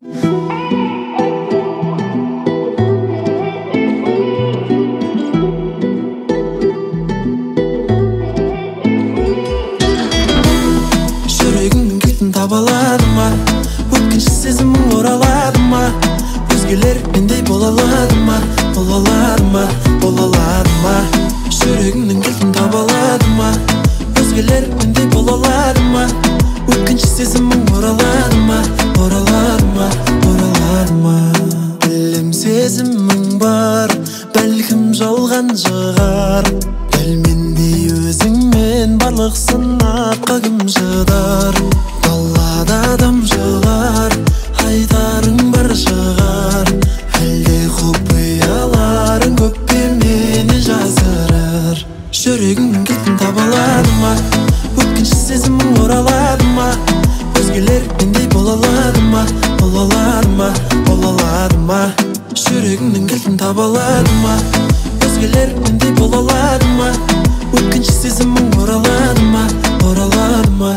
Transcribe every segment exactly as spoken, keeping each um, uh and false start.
Жүрегіңнің кілтін таба аладың ба? Өткінші сезімің оралады ма? Өзгелер мендей бола алады ма? Бола алады ма? Бола алады ма? Жүрегіңнің кілтін таба аладың ба? Өзгелер мендей бола алады ма? Өткінші сезімің оралады ма? Оралады ма? Оралады ма? Білем сезімің бар, бәлкім жалған шығар. Дәл мендей өзіңмен барлық сынаққа кім шыдар? Далада адам жылар, айтарың бар шығар. Әлде құпияларың көпке мені жасырар. Жүрегіңнің кілтін таба аладың ба? Өткінші сезімің оралады ма? Өзгелер мендей бола алады ма? Бола алады ма? Бола алады ма? Жүрегіңнің кілтін таба аладың ба? Өзгелер мендей бола алады ма? Өткінші сезімің оралады ма? Оралады ма?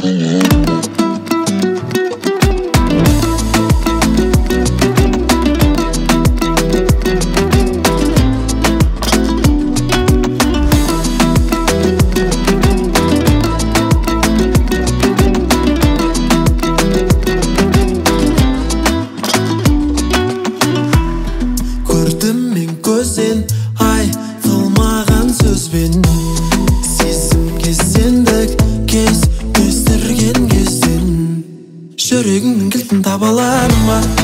Көрдім мен көзден айтылмаған сөзбен, сезімге сендік кез өстірген кезден. Жүрегіңнің кілтін таба аладың ба?